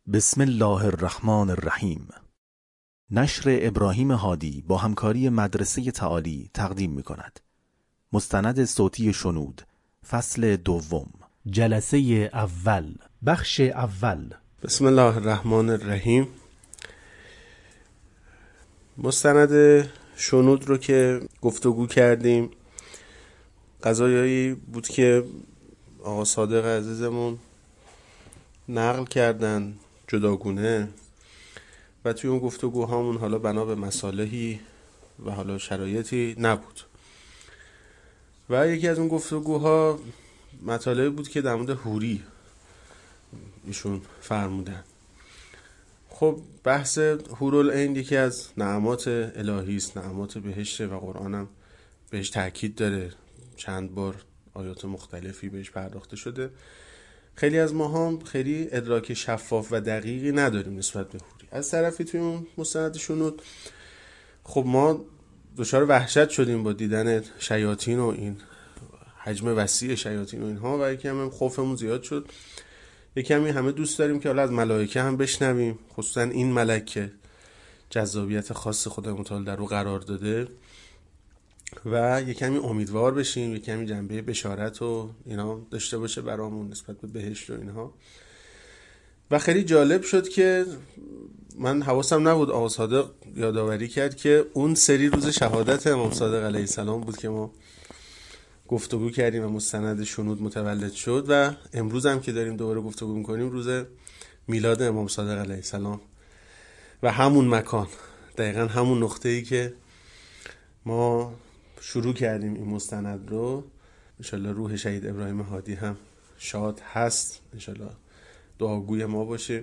بسم الله الرحمن الرحیم. نشر ابراهیم هادی با همکاری مدرسه تعالی تقدیم می‌کند. مستند صوتی شنود، فصل دوم، جلسه اول، بخش اول. بسم الله الرحمن الرحیم. مستند شنود رو که گفتگو کردیم، قضایایی بود که آقا صادق عزیزمون نقل کردن جداگونه و توی اون گفتگوهامون حالا بنا به مصالحی و حالا شرایطی نبود و یکی از اون گفتگوها مطالبی بود که در مورد حوری ایشون فرمودن. خب بحث حورالعین یکی از نعمات الهی است، نعمات بهشت و قرآن هم بهش تاکید داره، چند بار آیات مختلفی بهش پرداخته شده. خیلی از ما هم خیلی ادراک شفاف و دقیقی نداریم نسبت به حوری. از طرفی توی اون مستند شنود خب ما دچار وحشت شدیم با دیدن شیاطین و این حجم وسیع شیاطین و اینها و یکی هم خوفمون زیاد شد. یکی هم همه دوست داریم که حالا از ملائکه هم بشنویم، خصوصا این ملک که جذابیت خاص خدای متعال در رو قرار داده و یک کمی امیدوار بشیم، یک کمی جنبه بشارت و اینا داشته باشه برامون نسبت به بهشت و اینها. و خیلی جالب شد که من حواسم نبود، آقا صادق یادآوری کرد که اون سری روز شهادت امام صادق علیه السلام بود که ما گفتگو کردیم و مستند شنود متولد شد و امروز هم که داریم دوباره گفتگو میکنیم روز میلاد امام صادق علیه السلام و همون مکان، دقیقا همون نقطه‌ای که ما شروع کردیم این مستند رو. انشالله روح شهید ابراهیم هادی هم شاد هست، انشالله دعاگوی ما باشه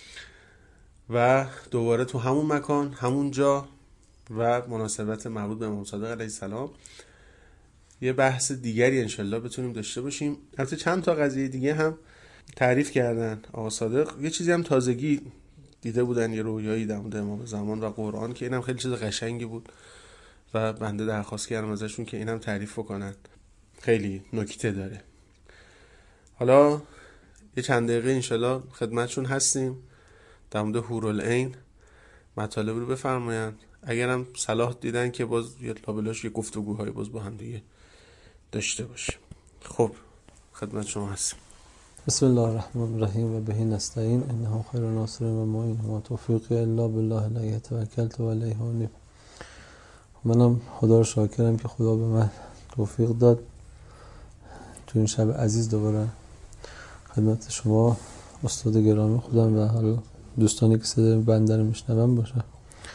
و دوباره تو همون مکان، همون جا و مناسبت مربوط به امام صادق علیه السلام یه بحث دیگری انشالله بتونیم داشته باشیم. البته چند تا قضیه دیگه هم تعریف کردن آقا صادق. یه چیزی هم تازگی دیده بودن، یه رویایی در مورد امام زمان و قرآن که اینم خیلی چیز قشنگی بود و بنده درخواست کردم ازشون که اینم تعریف بکنن، خیلی نکته داره. حالا یه چند دقیقه انشالله خدمتشون هستیم در مورد حورالعین مطالب رو بفرمایند. اگرم صلاح دیدن که باز یه لابلاش یه گفتگوهای باز با هم دیگه داشته باشیم. خب خدمت شما هستیم. بسم الله الرحمن الرحیم و به نستعین انه خیر ناصر و معین و توفیق الا بالله علیه توکلت و علیه انیب. منم خدا رو شاکرم که خدا به من توفیق داد تو این شب عزیز دوباره خدمت شما استاد گرامی خودم و حالا دوستانی که صدای بنده رو میشنون باشه.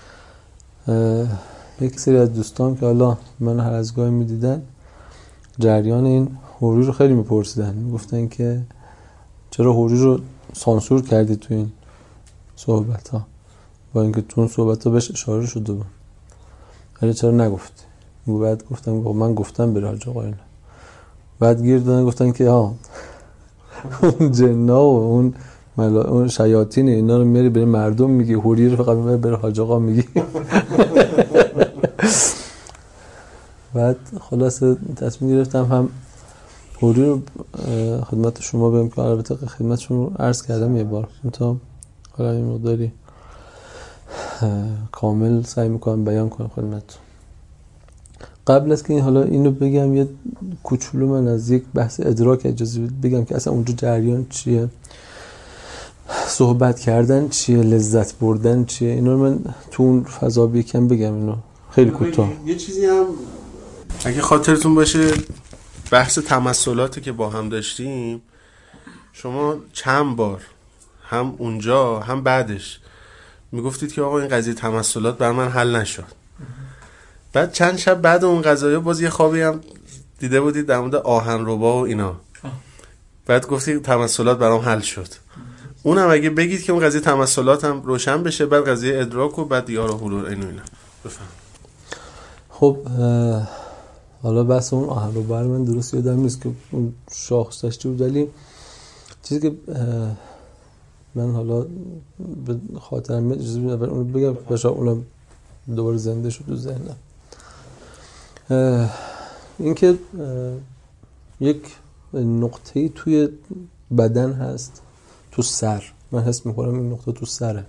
یک سری از دوستان که حالا من هر از گاهی میدیدن جریان این حوری رو خیلی میپرسیدن، میگفتن که چرا حوری رو سانسور کردی تو این صحبت ها، با اینکه تو اون صحبت ها بهش اشاره شده بود، ولی چرا نگفتی؟ بعد گفتم من گفتم بره حاج آقا اینا. بعد گیر دادن گفتن که اون جنا و اون شیاطین اینا رو میاری بره مردم میگی، حوری رو فقط میبره حاج آقا میگی. بعد خلاصه تصمیم گرفتم هم حوری رو خدمت شما بگم که البته خدمت شما عرض کردم یه بار، تا حالا این مقداری کامل سعی میکنم بیان کنم خدمتتون. قبل از که حالا اینو بگم یه کوچولو من از یک بحث ادراک اجازه بگم که اصلا اونجا جریان چیه، صحبت کردن چیه، لذت بردن چیه، اینا رو من تو اون فضا یکم بگم. اینو خیلی کوتاه. یه چیزی هم اگه خاطرتون باشه بحث تمثلاتی که با هم داشتیم، شما چند بار هم اونجا هم بعدش میگفتید که آقا این قضیه تمثلات بر من حل نشد. بعد چند شب بعد اون قضیه باز یه خوابی هم دیده بودید در مورد آهنربا و اینا، بعد گفتید تمثلات برام حل شد. اونم اگه بگید که اون قضیه تمثلات هم روشن بشه، بعد قضیه ادراک و بعد یار حضور اینا بفهم. خب حالا بحث اون آهنربا من درست یادم نیست که اون شاخص داشته بود، ولی چیزی که من حالا به خاطرم اجازه بدید اول اون رو بگم بشه اونم دوباره زنده شد تو ذهنم. این که یک نقطه‌ای توی بدن هست، تو سر من حس میکنم این نقطه تو سره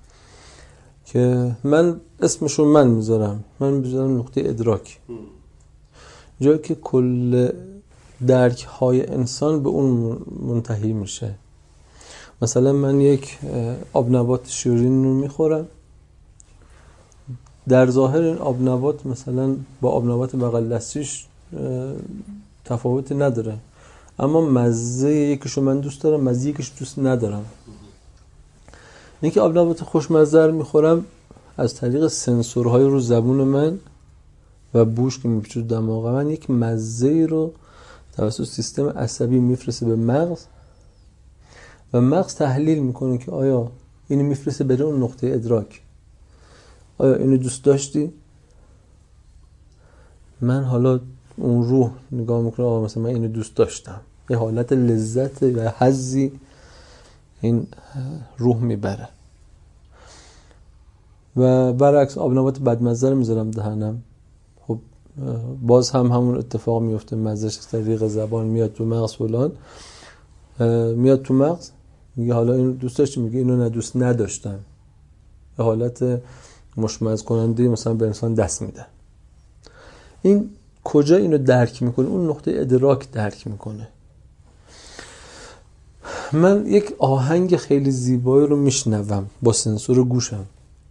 که من اسمشو من میذارم نقطه ادراک، جایی که کل درک های انسان به اون منتهی میشه. مثلا من یک آب نبات شیرین رو میخورم، در ظاهر این آب نبات مثلا با آب نبات بغل دستیش تفاوتی نداره، اما مزه یکیشو من دوست دارم، مزه یکیشو دوست ندارم. این که آب نبات خوشمزه رو میخورم از طریق سنسورهای رو زبون من و بوش که میپیچه دماغ من یک مزه رو توسط سیستم عصبی میفرسته به مغز و مغز تحلیل میکنه که آیا اینو میفرسته بره اون نقطه ادراک، آیا اینو دوست داشتی؟ من حالا اون روح نگاه میکنه، آقا مثلا من اینو دوست داشتم، یه حالت لذت و حظی این روح میبره. و برعکس آب نبات بدمزه رو میذارم دهنم، خب باز هم همون اتفاق میفته، مزهش از طریق زبان میاد تو مغز فلان، میاد تو مغز میگه حالا اینو دوست داشتی، میگه اینو نه دوست نداشتم، یه حالت مشمئز کننده مثلا به انسان دست میده. این کجا اینو درک میکنه؟ اون نقطه ادراک درک میکنه. من یک آهنگ خیلی زیبایی رو میشنوم با سنسور گوشم،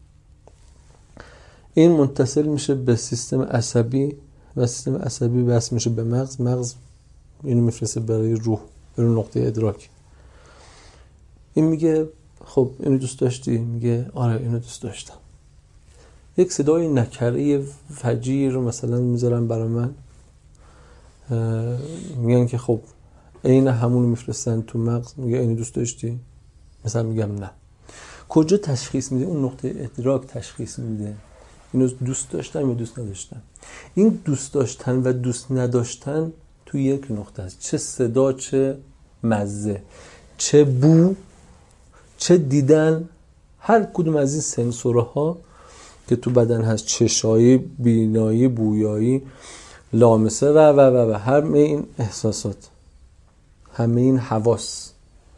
این متصل میشه به سیستم عصبی و سیستم عصبی وصل میشه به مغز، مغز اینو میفرسته برای روح، برای نقطه ادراک. این میگه خب اینو دوست داشتی؟ میگه آره اینو دوست داشتم. یک صدای نکره فجیع رو مثلا میذارم برای من، میگن که خب این همون رو میفرستن تو مغز، میگه اینو دوست داشتی؟ مثلا میگم نه. کجا تشخیص میده؟ اون نقطه ادراک تشخیص میده اینو دوست داشتم یا دوست نداشتم. این دوست داشتن و دوست نداشتن تو یک نقطه است، چه صدا، چه مزه، چه بو، چه دیدن. هر کدوم از این سنسورها که تو بدن هست، چشایی، بینایی، بویایی، لامسه و همه این احساسات، همه این حواس،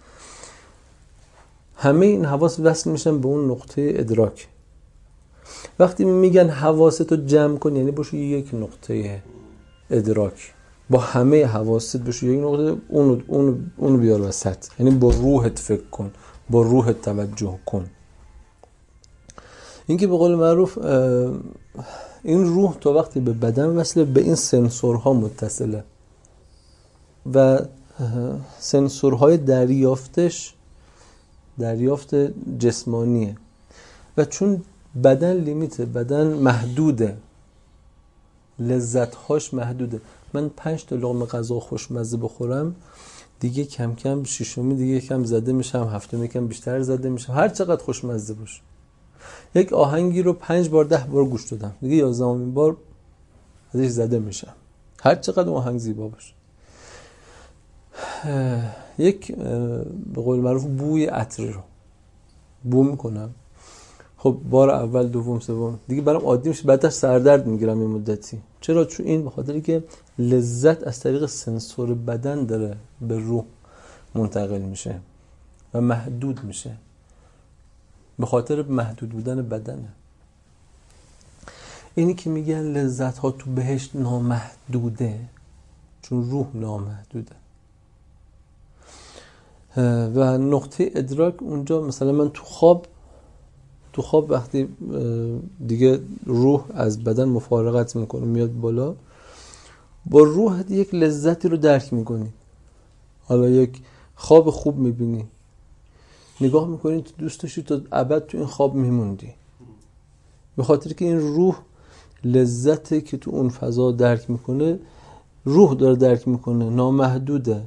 همه این حواس وصل میشن به اون نقطه ادراک. وقتی میگن حواستو جمع کن، یعنی باشو یک نقطه ادراک، با همه حواست باشو یک نقطه، اونو بیار وسط، یعنی با روحت فکر کن، با روحت توجه کن. این که به قول معروف این روح تا وقتی به بدن وصله، به این سنسورها متصله و سنسورهای دریافت جسمانیه و چون بدن لیمیته، بدن محدوده، لذتهاش محدوده. من 5 تا لقمه غذا خوشمزه بخورم دیگه کم کم ششمی دیگه کم زده میشم، هفتمی کم بیشتر زده میشم، هر چقدر خوشمزه باشه. یک آهنگی رو 5 بار 10 بار گوش دادم، دیگه 11مین بار ازش زده میشم، هر چقدر اون آهنگ زیبا باشه. یک به قول معروف بوی عطر رو بو میکنم، خب بار اول، دوم، سوم دیگه برام عادی میشه، بعدش سردرد میگیرم یه مدتی. چرا؟ چون این به خاطری که لذت از طریق سنسور بدن داره به روح منتقل میشه و محدود میشه، به خاطر محدود بودن بدنه. اینی که میگن لذت ها تو بهشت نامحدوده، چون روح نامحدوده. و نقطه ادراک اونجا، مثلا من تو خواب وقتی دیگه روح از بدن مفارقت میکنه میاد بالا، با روح یک لذتی رو درک میکنی. حالا یک خواب خوب میبینی، نگاه میکنی تو دوست داشتی تا ابد تو این خواب میموندی، به خاطر که این روح لذتی که تو اون فضا درک میکنه، روح داره درک میکنه، نامحدوده.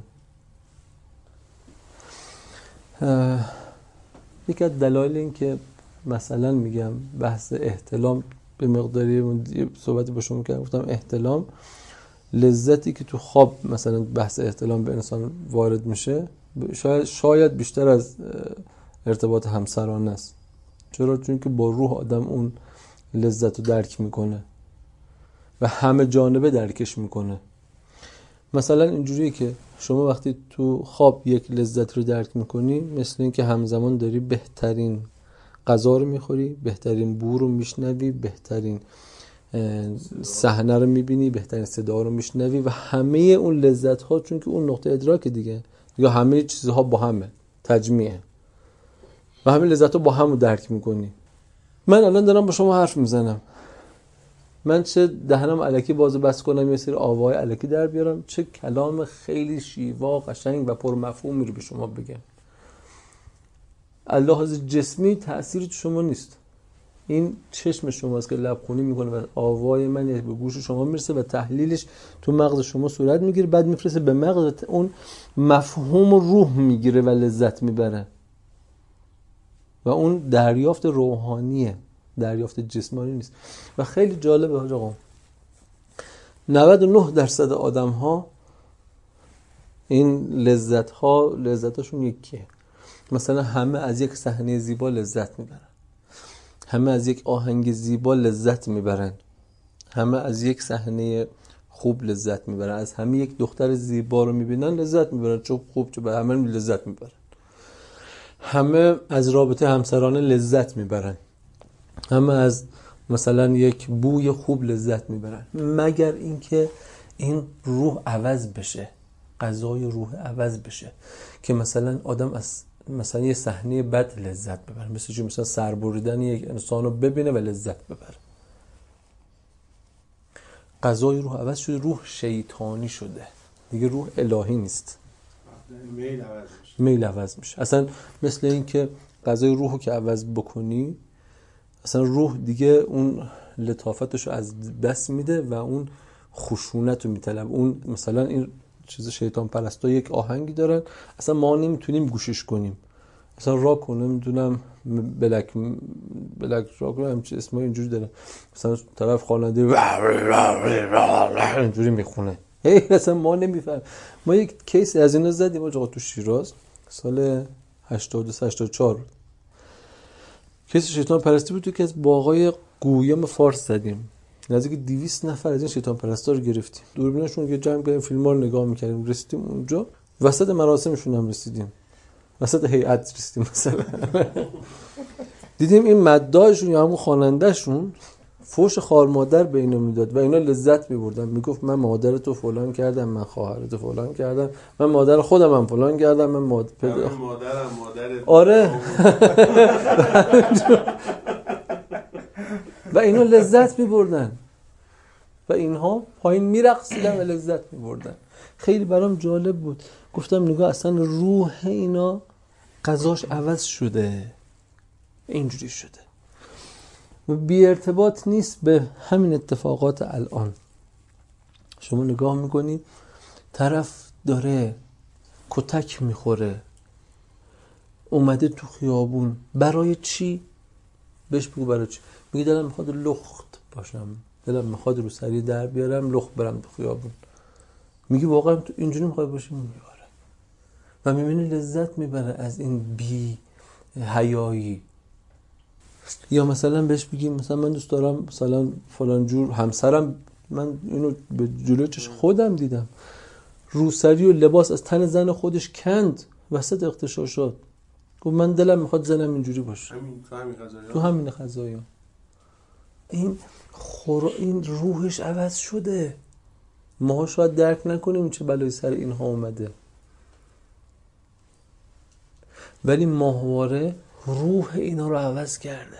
یکی از دلایل این که مثلا میگم بحث احتلام به مقداری صحبتی با شما کردم، گفتم احتلام، لذتی که تو خواب مثلا بحث احتلام به انسان وارد میشه شاید بیشتر از ارتباط همسرانه است. چرا؟ چون که با روح آدم اون لذت رو درک میکنه و همه جانبه درکش میکنه مثلا اینجوریه که شما وقتی تو خواب یک لذت رو درک میکنی، مثل این که همزمان داری بهترین غذا رو میخوری، بهترین بو رو میشنوی، بهترین صحنه رو میبینی، بهترین صدا رو میشنوی و همه اون لذت ها، چون که اون نقطه ادراک دیگه یا همه چیزها با همه تجمیعه و همه لذت ها با هم رو درک میکنی. من الان دارم با شما حرف میزنم، من چه دهنم الکی بازو بس کنم یه سری آوای الکی در بیارم، چه کلام خیلی شیوا قشنگ و پرمفهومی رو به شما بگم. لحاظ جسمی تأثیری تو شما نیست، این چشم شماست که لبخونی میکنه و آوای من به گوش شما میرسه و تحلیلش تو مغز شما صورت میگیره، بعد میفرسته به مغز، اون مفهوم و روح میگیره و لذت میبره و اون دریافت روحانیه، دریافت جسمانی نیست. و خیلی جالبه حاج آقا، 99% آدم ها این لذتاشون یکیه. مثلا همه از یک صحنه زیبا لذت میبرن، همه از یک آهنگ زیبا لذت میبرن، همه از یک صحنه خوب لذت میبرن، از همه یک دختر زیبا رو میبینن لذت میبرن، چون خوب چون به همه لذت میبرن، همه از رابطه همسرانه لذت میبرن، همه از مثلا یک بوی خوب لذت میبرن، مگر اینکه این روح عوض بشه، غذای روح عوض بشه که مثلا آدم از مثلا یه صحنه بد لذت ببره، مثلا سربریدن یک انسان رو ببینه و لذت ببره. غذای روح عوض شده، روح شیطانی شده دیگه، روح الهی نیست، میل عوض میشه. اصلا مثل این که غذای روحو که عوض بکنی، اصلا روح دیگه اون لطافتشو از دست میده و اون خشونت رو میطلب. اون مثلا این چیز شیطان پرستا یک آهنگی دارن، اصلا ما نمیتونیم گوشش کنیم، اصلا را کنم میدونم بلک را کنم همچه اسمای اینجوری داره، مثلا طرف خواننده اینجوری میخونه، اصلا ما نمیفهم. ما یک کیس از اینا زدیم آقا تو شیراز سال 82-84، کیس شیطان پرستی بود تو که از باغای گویم فارس زدیم، نزدیک 200 نفر از این شیطان پرستا رو گرفتیم، دوربیناشون رو جمع کردیم، فیلم‌ها رو نگاه می‌کردیم، رسیدیم اونجا وسط مراسمشون هم رسیدیم، وسط هیئت رسیدیم مثلا دیدیم این مداحشون یا همون خواننده‌شون فوش خار مادر به اینا میداد و اینا لذت می‌بردن، میگفت من مادرتو فلان کردم، من خواهرتو فلان کردم، من مادر خودم هم فلان کردم، من مادرم آره و اینا لذت می‌بردن و اینها پایین میرقصیدن و لذت می‌بردن. خیلی برام جالب بود، گفتم نگاه اصلا روح اینا غذاش عوض شده، اینجوری شده و بی ارتباط نیست به همین اتفاقات الان. شما نگاه میکنی طرف داره کتک میخوره، اومده تو خیابون، برای چی؟ بهش بگو برای چی؟ میگه دلم میخواد لخت باشم، دلم میخواد رو سری در بیارم لخت برم تو خیابون. میگه واقعا تو اینجوری میخواد باشی؟ میگه آره. و میبینی لذت میبره از این بی حیایی. یا مثلا بهش بگیم مثلا من دوست دارم مثلا فلان جور همسرم، من اینو به جلوی چشم خودم دیدم، روسری و لباس از تن زن خودش کند وسط اغتشاشات، گفت من دلم میخواد زنم اینجوری باشه، تو همین قضایا. این روحش عوض شده، ما شاید درک نکنیم چه بلایی سر اینها اومده، ولی ماهواره روح اینا رو عوض کرده.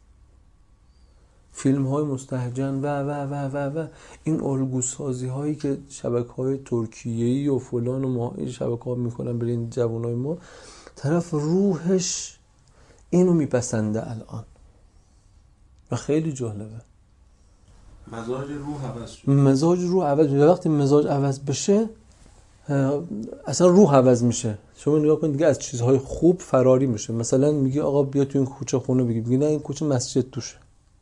فیلم های مستهجن و این الگوسازی هایی که شبکه های ترکیه‌ای و فلان و ما این شبکه ها میکنن برای این جوان های ما، طرف روحش اینو میپسنده الان و خیلی جالبه. مزاج روح عوض شد. مزاج روح عوض میشه. وقتی مزاج عوض بشه اصلا روح عوض میشه. شما نگاه کنید دیگه از چیزهای خوب فراری میشه. مثلا میگی آقا بیا تو این کوچه خونه، بگی نه این کوچه مسجد توشه،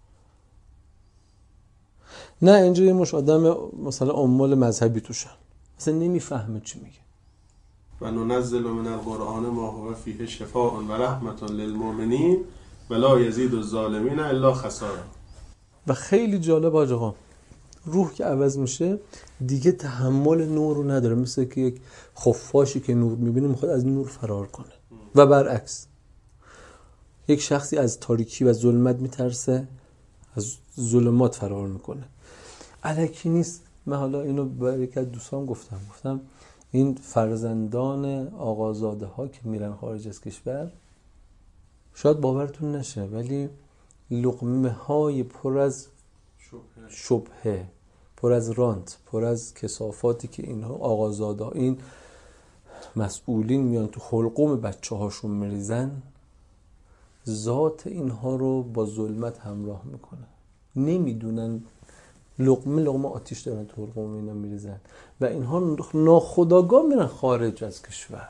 نه اینجا یه مش آدم مثلا عمال مذهبی توشن، اصلا نمیفهمه چی میگه. و ننزل من القرآن ما هو فیه شفاء و رحمت للمؤمنین و لا یزید الظالمین الا خسارا. و خیلی جالب آقا روح که عوض میشه دیگه تحمل نور رو نداره، مثل که یک خفاشی که نور میبینه میخواد از نور فرار کنه و برعکس. یک شخصی از تاریکی و ظلمت میترسه، از ظلمات فرار میکنه. الکی نیست. من حالا اینو برای یک از دوستان گفتم این فرزندان آقازاده ها که میرن خارج از کشور، شاید باورتون نشه ولی لقمه های پر از شبهه، پر از رانت، پر از کثافاتی که اینها آقازاده ها، این مسئولین میان تو حلقوم بچه هاشون میریزن، ذات اینها رو با ظلمت همراه میکنه. نمیدونن لقمه آتیش دارن تو حلقوم اینا میریزن و اینها ناخودآگاه میرن خارج از کشور،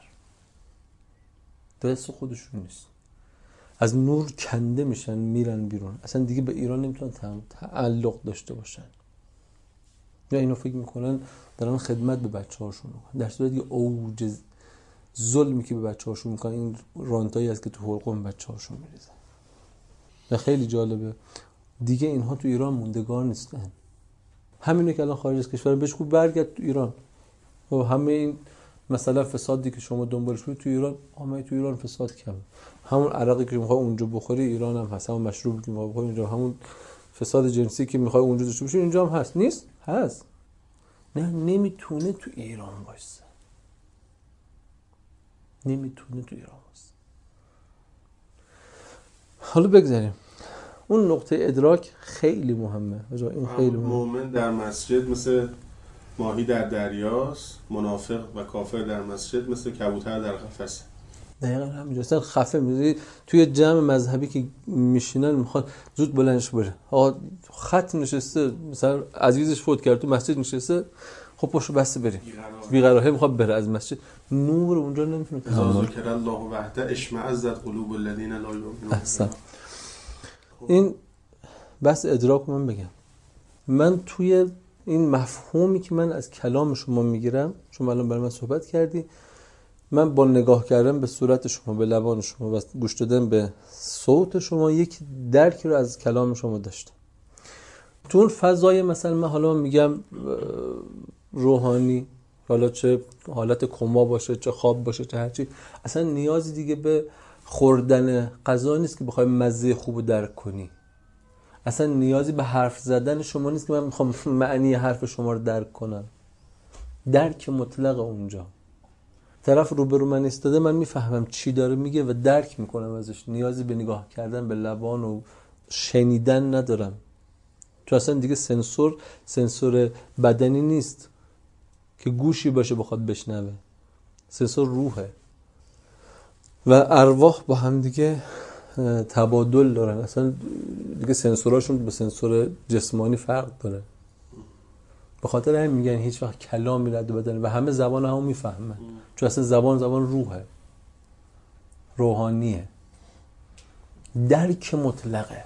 دست خودشون نیست، از نور کنده میشن میرن بیرون، اصلا دیگه به ایران نمیتونن تعلق داشته باشن یا اینو فکر میکنن دارن خدمت به بچه هاشون میکنن، در صورتی که اوج ظلمی که به بچه هاشون میکنن این رانتایی هست که تو حلقوم بچه هاشون میریزن. و خیلی جالبه دیگه اینها تو ایران موندگار نیستن. همینه که الان خارج از کشور بهش خوب برگرد تو ایران و همه این مثلا فسادی که شما دنبالش بود تو ایران، همه تو ایران فساد کمه. همون عرقی که میخوای اونجا بخوری ایران هم هست، همون مشروبی که میخوای بخوری اینجا، همون فساد جنسی که میخوای اونجا داشته باشی اینجا هم هست. نیست؟ هست. نه نمیتونه تو ایران باشه. نمیتونه تو ایران باشه. حالا بگذاریم اون نقطه ادراک خیلی مهمه. این خیلی مهمه. مومن در مسجد مثل ماهی در دریاست، منافق و کافر در مسجد مثل کبوتر در قفسه. دقیقاً همینجا. اصلا خفه می‌ذاری توی جمع مذهبی که میشینن میخواد زود بلندش بره. آقا خط نشسته، مثلا عزیزش فوت کرد تو مسجد نشسته، خب پاشو بسته بریم. بی‌قراره میخواد بره از مسجد. نور اونجا نمیتونه تحمل ذکر الله وحده اشمئزت قلوب الذین لا یؤمنون. احسن. این بس ادراک من بگم. من توی این مفهومی که من از کلام شما میگیرم، شما الان برای من صحبت کردی، من با نگاه کردن به صورت شما، به لبان شما و گوش دادن به صوت شما یک درکی رو از کلام شما داشتم. تو اون فضای مثلا من حالا میگم روحانی، حالا چه حالت کما باشه، چه خواب باشه، چه هرچی، اصلا نیازی دیگه به خوردن غذا نیست که بخوای مزه خوب درک کنی. اصلا نیازی به حرف زدن شما نیست که من میخوام معنی حرف شما رو درک کنم. درک مطلق اونجا. طرف روبرو من ایستاده، من میفهمم چی داره میگه و درک میکنم ازش. نیازی به نگاه کردن به لبان و شنیدن ندارم. تو اصلا دیگه سنسور بدنی نیست که گوشی باشه بخواد بشنوه. سنسور روحه و ارواح با هم دیگه تبادل دارن. اصلا دیگه سنسوراشون به سنسور جسمانی فرق داره. به خاطر همین میگن هیچ وقت کلامی رد بدن و همه زبان همو میفهمن، چون اصلا زبان روحه، روحانیه، درک مطلقه.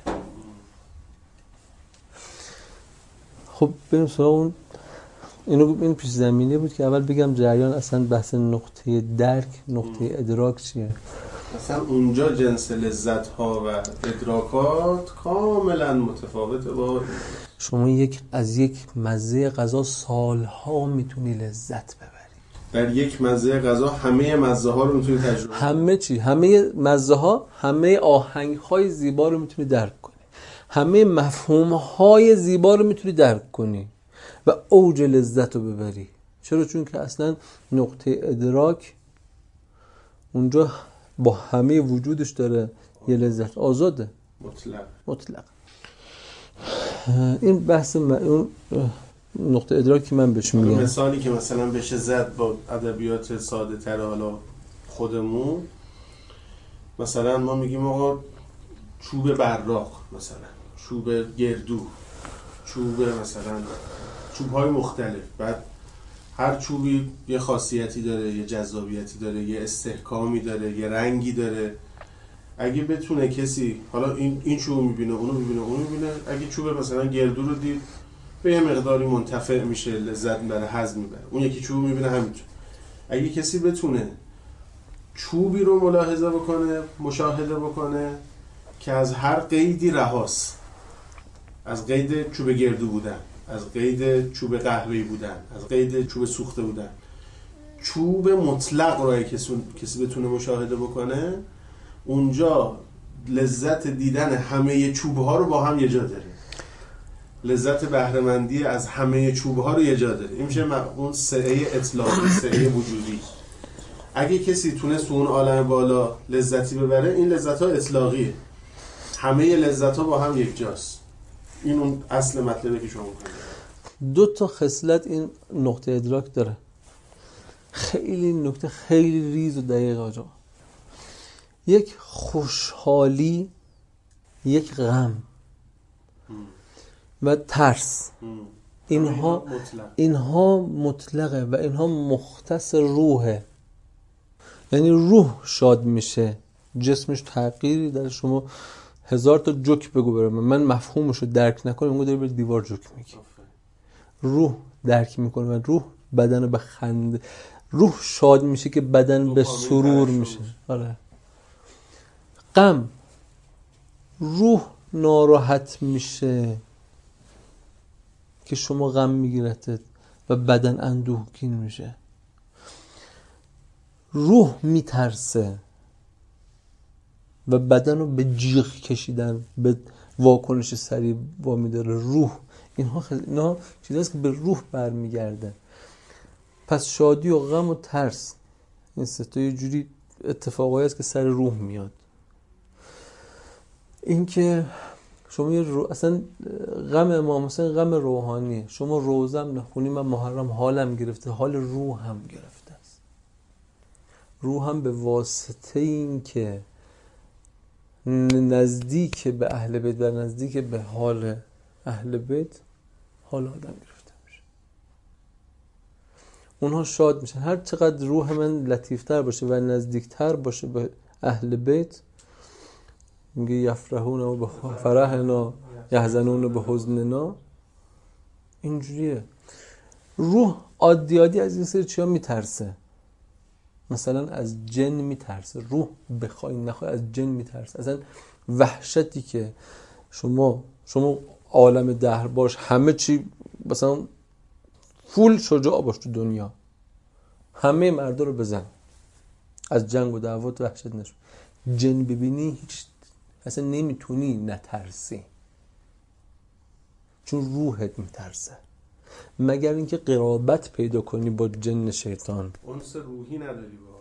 خب بریم سراغ اون. این پیش زمینه بود که اول بگم جریان اصلا بحث نقطه درک، نقطه ادراک چیه. مثلا اونجا جنس لذت ها و ادراکات کاملا متفاوته با شما از یک مزه غذا سالها میتونی لذت ببری. در یک مزه غذا همه مزه ها رو میتونی تجربه، همه چی، همه مزه ها، همه آهنگ های زیبا رو میتونی درک کنی، همه مفهوم های زیبا رو میتونی درک کنی و اوج لذت رو ببری. چرا؟ چون که اصلا نقطه ادراک اونجا با همه وجودش داره یه لذت آزاده، مطلق. این بحث اون نقطه ادراکی من بهش میگم. مثالی که مثلا بشه زد با ادبیات ساده تر حالا خودمون، مثلا ما میگیم آقا چوب براق، مثلا چوب گردو، چوب مثلا چوب‌های مختلف، بعد هر چوبی یه خاصیتی داره، یه جذابیتی داره، یه استحکامی داره، یه رنگی داره. اگه بتونه کسی حالا این چوب میبینه، اونو میبینه، اونو میبینه، اگه چوب مثلا گردو رو دید به یه مقداری منتفع میشه، لذت میبره، هضم میبره. اون یکی چوب میبینه همینطور. اگه کسی بتونه چوبی رو ملاحظه بکنه، مشاهده بکنه که از هر قیدی رهاست، از قید چوب گردو بودن، از قید چوب قهوه‌ای بودن، از قید چوب سوخته بودن. چوب مطلق رو کسی بتونه مشاهده بکنه، اونجا لذت دیدن همه چوب‌ها رو با هم یه جا داره، لذت بهره‌مندی از همه چوب‌ها رو یه جا داره. این میشه اون سعه اطلاقی، سعه وجودی. اگه کسی تونست تو اون عالم بالا لذتی ببره، این لذت‌ها اطلاقیه، همه لذت‌ها با هم یک جاست. این اون اصل مطلبی که شما می‌گید. 2 تا خصلت این نقطه ادراک داره، خیلی نکته خیلی ریز و دقیق آجا. یک خوشحالی، یک غم و ترس، اینها مطلقه و اینها مختص روحه. یعنی روح شاد میشه، جسمش تغییری در شما 1000 تا جوک بگو برم من مفهومش رو درک نکنم، میگه داری به دیوار جوک میگی. روح درک میکنه و روح بدن به خنده، روح شاد میشه که بدن به سرور میشه. آره. غم، روح ناراحت میشه که شما غم میگیرتت و بدن اندوهگین میشه. روح میترسه و بدن رو به جیغ کشیدن، به واکنش سریع وامی داره. روح اینها چیزاست که به روح برمیگرده. پس شادی و غم و ترس، این سه تا یه جوری اتفاقایی است که سر روح میاد. این که شما اصلا غم امام حسین غم روحانیه. شما روزم نخونی من محرم حالم گرفته، حال روحم گرفته است. روحم به واسطه این که نزدیک به اهل بیت و نزدیک به حال اهل بیت، حال آدم گرفته میشه. اونها شاد میشن. هر چقدر روح من لطیفتر باشه و نزدیکتر باشه به اهل بیت، میگه یفرحون به فرحنا یحزنون به حزننا. اینجوریه. روح عادی از این سری چیا میترسه؟ مثلا از جن میترسه. روح بخوای نخوای از جن میترسه. اصلا وحشتی که شما عالم دهر باش، همه چی مثلا فول شجاع باش تو دنیا، همه مردا رو بزن، از جنگ و دعوات وحشت نشو. جن ببینی هیچ اصلا نمیتونی نترسی، چون روحت میترسه. مگر اینکه قرابت پیدا کنی با جن شیطان، انس روحی نداری با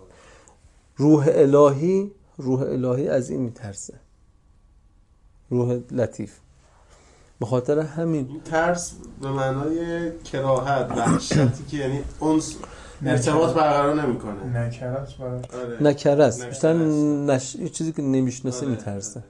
روح الهی از این میترسه، روح لطیف. به خاطر همین این ترس به معنای کراهت، وحشتی که یعنی انس ارتباط برقرار نمیکنه، نکره است. بیشتر یه چیزی که نمیشناسه میترسه.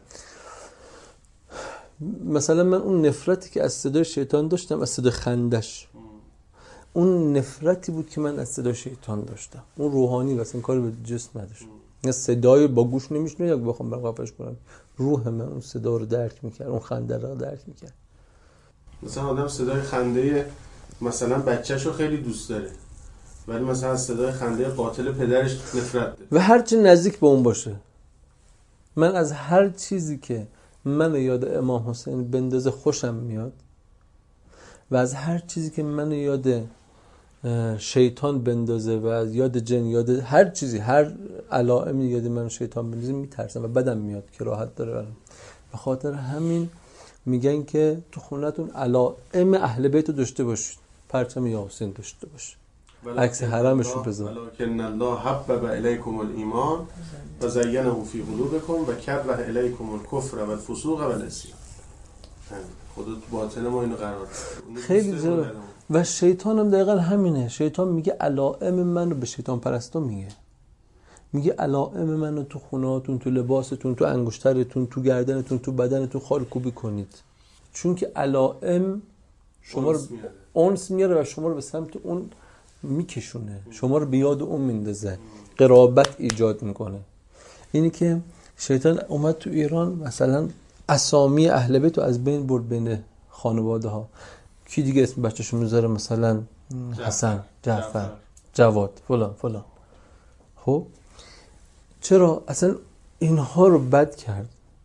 مثلا من اون نفرتی که از صدای شیطان داشتم، از صدای خندش، اون نفرتی بود که من از صدای شیطان داشتم. اون روحانی واسه کاری به جسم نداشت. نه صدای با گوش نمیشنید یا بخوام برقفش کنم، روح من اون صدا رو درک میکرد، اون خنده رو درک میکرد. مثلا آدم صدای خنده مثلا بچه‌شو خیلی دوست داره، ولی مثلا از صدای خنده قاتل پدرش نفرت داره. و هر چی نزدیک به اون باشه، من از هر چیزی که من یاد امام حسین بندازه خوشم میاد و از هر چیزی که من یاد شیطان بندازه و از یاد جن، یاد هر چیزی، هر علائمی یاد من شیطان بندازه میترسم و بدم میاد، کراهت داره برام. به خاطر همین میگن که تو خونتون علائم اهل بیت رو داشته باشید، پرچم یا حسین داشته باشید، عکس حرمش رو بذار. ولکن الله حبب الیکم الایمان و زینه فی قلوبکم و کره الیکم الکفر و الفسوق و العصیان. خودت باطن ما اینو قرار خیلی جالب. و شیطان هم دقیقا همینه. شیطان میگه علائم منو به شیطان پرستا میگه علائم منو تو خونهاتون، تو لباستون، تو انگشترتون، تو گردنتون، تو بدنتون خالکوبی کنید، چون که علائم شما رو اونس میاره و شما رو به سمت اون میکشونه، شما رو به یاد اون میندازه، قرابت ایجاد میکنه. اینی که شیطان اومد تو ایران مثلا اسامی اهل بیت رو از بین برد بین خانواده ها. کی دیگه اسم بچه‌شو میذاره؟ مثلا حسن، جعفر، جواد، فلان. خب چرا اصلا اینها رو بد کرد؟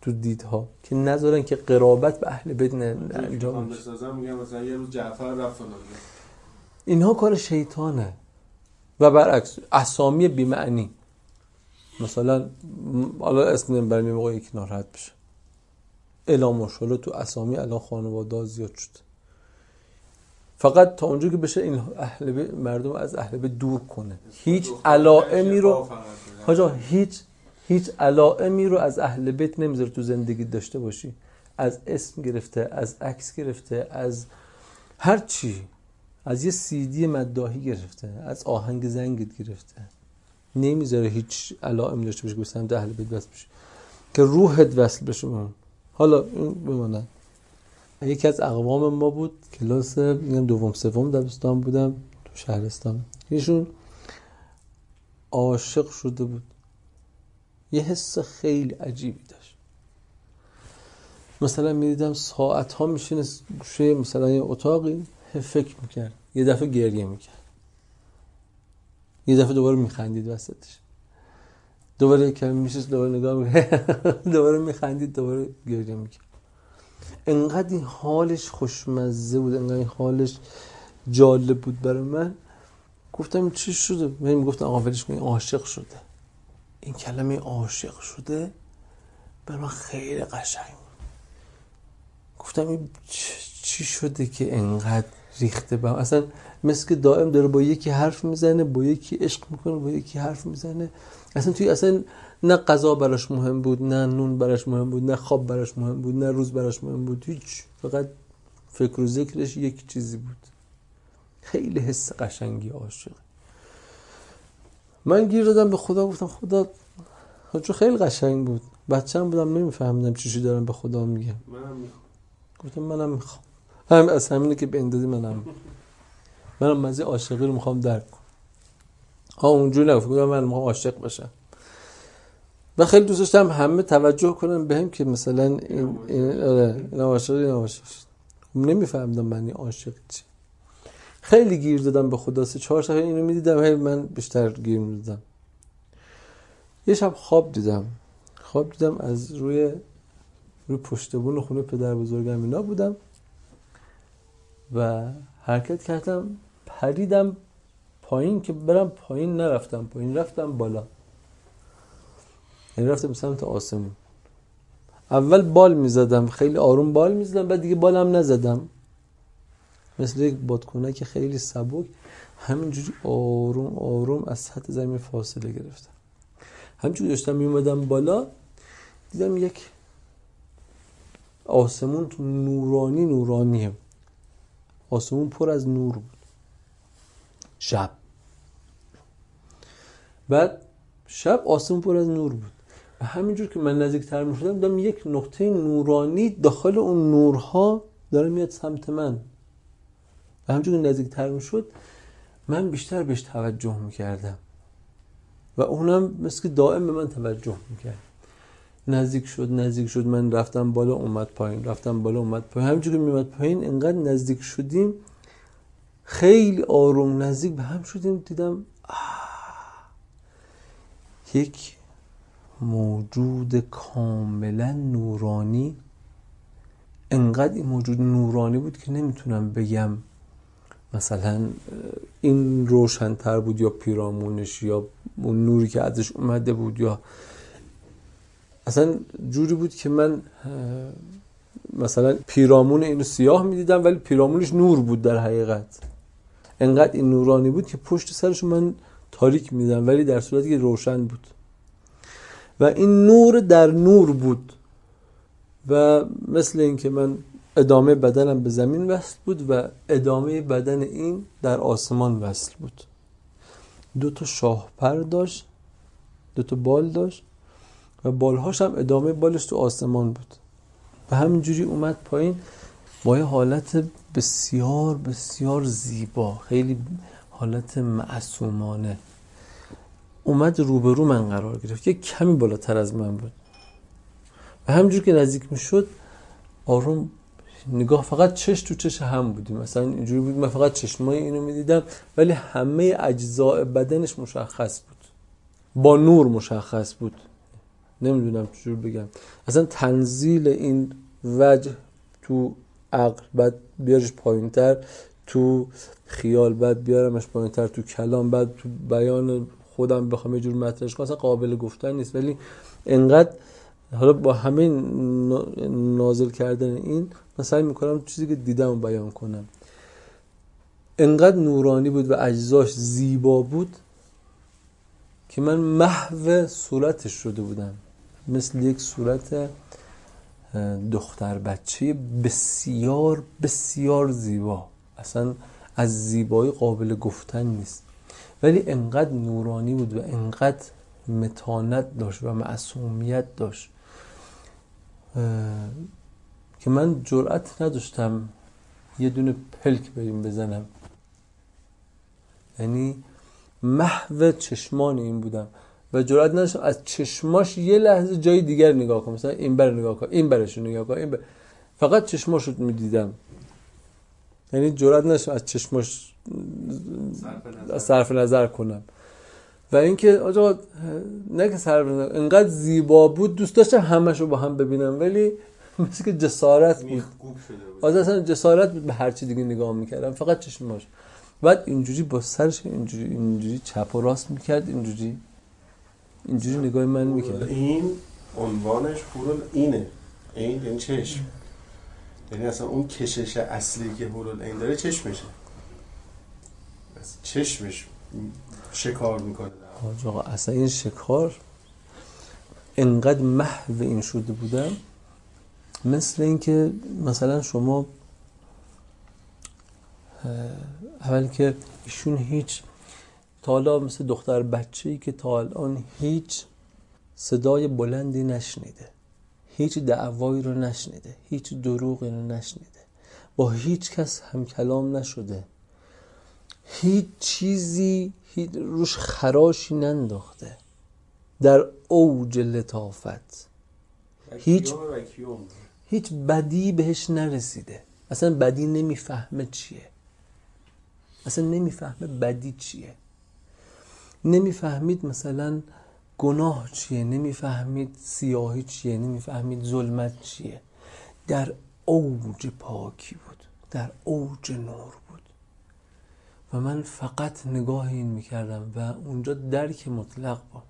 تو دیدها که نذارن که قرابت به اهل بیت انجام بشه. میگم مثلا یه روز جعفر رفت اینها کار شیطانه. و برعکس اسامی بی معنی، مثلا حالا اسم نمیبرم یه موقع یکی ناراحت بشه، الا ماشاءالله تو اسامی الان خانواده زیاد شد، فقط تا اونجا که بشه این اهل بیت مردم از اهل بیت دور کنه. هیچ علائمی رو حاجا هیچ علائمی رو از اهل بیت نمیذاره تو زندگی داشته باشی، از اسم گرفته، از عکس گرفته، از هر چی، از یه CD مداحی گرفته، از آهنگ زنگت گرفته، نمیذاره هیچ علائمی داشته باشه که به سمت اهل بیت وصل بشه که روحت وصل بشه اون. حالا این بمونه. یکی از اقوام ما بود، کلاس میگم دوم سوم دبستان بودم تو شهرستان، ایشون عاشق شده بود، یه حس خیلی عجیبی داشت. مثلا میدیدم ساعت ها میشینه گوشه مثلا یه اتاقی فکر میکرد، یه دفعه گریه میکرد، یه دفعه دوباره میخندید وسطش، دوباره یک کمی میشست دوباره نگاه میکرد، دوباره میخندید، دوباره گریه میکرد. انقدر این حالش خوشمزه بود، انقدر این حالش جالب بود برای من. گفتم چی شده؟ من میگفتم آقا ولش کن، عاشق شده. این کلمه عاشق شده برای من خیلی قشنگ بود. گفتم این چی شده که انقدر ریخته بهم؟ اصلا مثل که دائم داره با یکی حرف میزنه، با یکی عشق میکنه، با یکی حرف میزنه. اصلا نه غذا براش مهم بود، نه نون براش مهم بود، نه خواب براش مهم بود، نه روز براش مهم بود، هیچ. فقط فکر و ذکرش یک چیزی بود. خیلی حس قشنگی عاشق. من گیر دادم به خدا، گفتم خدا چون خیلی قشنگ بود. بچه‌م بودم نمیفهمیدم چیزی دارم به خدا میگم. گفتم منم میخوام. از همینه که به اندازی منم مزه عاشقی رو میخوام درک کنم. اونجوری نگفتم، گفتم من میخوام عاشق بشم. و خیلی دوست داشتم همه توجه کنن بهم که مثلا این عاشق نمیفهمیدم معنی عاشق چی. خیلی گیر دادم به خدا، 3-4 شب اینو میدیدم، هی من بیشتر گیر میدادم. یه شب خواب دیدم از روی پشت بون خونه پدر بزرگم اینا بودم و حرکت کردم، پریدم پایین که برم پایین، نرفتم پایین، رفتم بالا، یعنی رفتم به سمت آسمون. اول بال میزدم، خیلی آروم بال میزدم، بعد دیگه بالم نزدم، مثل یک بادکنک خیلی سبک همینجوری آروم آروم از سطح زمین فاصله گرفتم. همینجوری داشتم میومدم بالا، دیدم یک آسمون تو نورانیه، آسمون پر از نور بود. بعد شب آسمون پر از نور بود و همینجور که من نزدیکتر میشدم دیدم یک نقطه نورانی داخل اون نورها داره میاد سمت من و همینجور که نزدیکتر میشد من بیشتر بهش توجه میکردم و اونم مثل که دائم به من توجه میکرد. نزدیک شد، من رفتم بالا اومد پایین، همینجور که میومد پایین انقدر نزدیک شدیم، خیلی آروم نزدیک به هم شدیم، دیدم یک موجود کاملا نورانی. انقدر این موجود نورانی بود که نمیتونم بگم مثلا این روشن‌تر بود یا پیرامونش یا اون نوری که ازش اومده بود، یا اصلا جوری بود که من مثلا پیرامون اینو سیاه میدیدم ولی پیرامونش نور بود در حقیقت. انقدر این نورانی بود که پشت سرش من تاریک میدیدم ولی در صورتی که روشن بود و این نور در نور بود و مثل این که من ادامه بدنم به زمین وصل بود و ادامه بدن این در آسمان وصل بود. 2 شاهپر داشت، 2 بال داشت و بالهاش هم ادامه بالش تو آسمان بود و همینجوری اومد پایین با یه حالت بسیار بسیار زیبا، خیلی حالت معصومانه اومد روبرو من قرار گرفت، یه کمی بالاتر از من بود و همینجور که نزدیک می شد آروم نگاه، فقط چش تو چش هم بودیم، مثلا اینجوری بود من فقط چشمای اینو می دیدم ولی همه اجزاء بدنش مشخص بود، با نور مشخص بود، نمیدونم چجور بگم، اصلا تنزیل این وجه تو عقل بعد بیارش پایینتر، تو خیال بعد بیارمش پایینتر، تو کلام بعد تو بیان خودم بخوام یه جور مطرحش کنم اصلا قابل گفتن نیست. ولی انقدر حالا با همین نازل کردن این من سعی میکنم چیزی که دیدم بیان کنم. انقدر نورانی بود و اجزاش زیبا بود که من محو صورتش شده بودم، مثل یک صورت دختر بچه بسیار بسیار زیبا، اصلا از زیبایی قابل گفتن نیست، ولی انقدر نورانی بود و انقدر متانت داشت و معصومیت داشت که من جرأت نداشتم یه دونه پلک بریم بزنم. یعنی محو چشمان این بودم و جرأت نداشتم از چشماش یه لحظه جای دیگر نگاه کنم، مثلا این بر نگاه کنم، این برش نگاه کنم، فقط چشماش رو میدیدم. یعنی جرأت نداشتم از چشماش صرف نظر کنم. و اینکه آقا نه که صرف نظر، انقدر زیبا بود دوست داشتم همش رو با هم ببینم، ولی مثل که جسارت بود، اصلا جسارت بود به هر چی دیگه نگاه میکردم، فقط چشماش. بعد اینجوری با سرش اینجوری چپ و راست میکرد، اینجوری نگاه من میکرد. این عنوانش هورال اینه، این یعنی چشم، یعنی اصلا اون کشش اصلی که هورال این داره چشمشه، چشمش شکار میکنه. آقا اصلا این شکار انقدر محو این شده بودم، مثل این که مثلا شما اول که ایشون هیچ تا حالا مثل دختر بچه‌ای که تا الان هیچ صدای بلندی نشنیده، هیچ دعوایی رو نشنیده، هیچ دروغی رو نشنیده، با هیچ کس هم کلام نشده، هیچ چیزی روش خراشی ننداخته، در اوج لطافت، هیچ بدی بهش نرسیده، اصلا بدی نمیفهمه چیه، اصلا نمیفهمه بدی چیه، نمیفهمید مثلا گناه چیه، نمیفهمید سیاهی چیه، نمیفهمید ظلمت چیه، در اوج پاکی بود، در اوج نور بود و من فقط نگاه این میکردم و اونجا درک مطلق با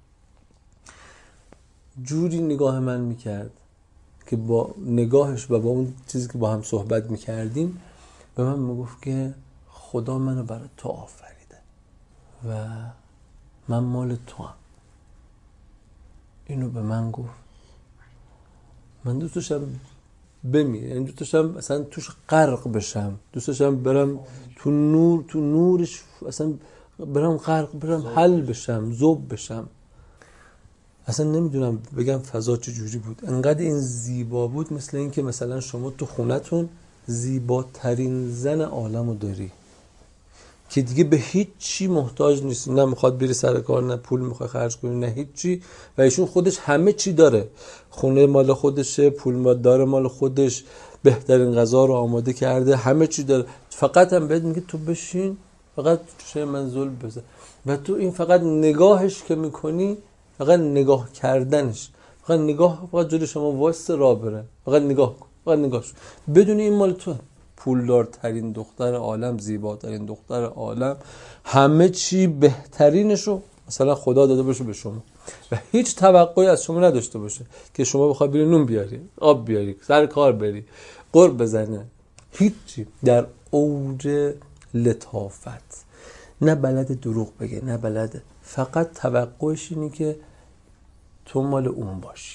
جوری نگاه من میکرد که با نگاهش و با اون چیزی که با هم صحبت میکردیم به من میگفت که خدا منو برای تو آفریده و من مال تو هم. اینو به من گفت. من دوست داشتم بمیرم، یعنی دوست داشتم مثلا توش غرق بشم، دوست داشتم برم تو نورش اصلا برم غرق، برم حل بشم، ذوب بشم. اصلا نمیدونم بگم فضا چه جوری بود، انقدر این زیبا بود، مثل این که مثلا شما تو خونتون زیباترین زن عالمو داری که دیگه به هیچ چی محتاج نیستی، نه میخواد بری سر کار، نه پول میخواد خرج کنی، نه هیچ چی، و ایشون خودش همه چی داره، خونه مال خودشه، پول داره مال خودش، بهترین غذا رو آماده کرده، همه چی داره، فقط هم بهت میگه تو بشین، فقط چه من ظلم بزن، و تو این فقط نگاهش که میکنی، فقط نگاه کردنش، فقط نگاه، فقط جلوی شما واسه راه بره، فقط نگاه کن، فقط نگاهش بدونی این مال تو، پولدارترین دختر عالم، زیباترین دختر عالم، همه چی بهترینشو مثلا خدا داده باشه به شما و هیچ توقعی از شما نداشته باشه که شما بخوای بری نون بیاری، آب بیاری، سر کار بری، قرب بزنه، هیچی، در اوج لطافت، نه بلد دروغ بگه، نه بلد، فقط توقعش اینه که تو مال اون باشی.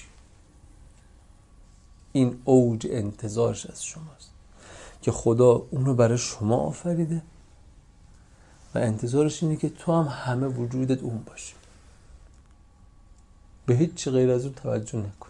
این اوج انتظارش از شماست که خدا اونو برای شما آفریده و انتظارش اینه که تو هم همه وجودت اون باشی، به هیچ چی غیر از اون توجه نکن.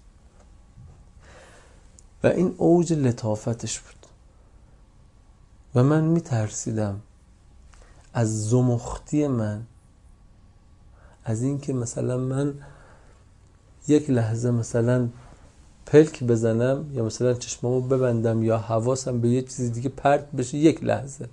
و این اوج لطافتش بود و من میترسیدم از زمختی من، از این که مثلا من یک لحظه مثلا پلک بزنم یا مثلا چشمامو ببندم یا حواسم به یه چیز دیگه پرت بشه، یک لحظه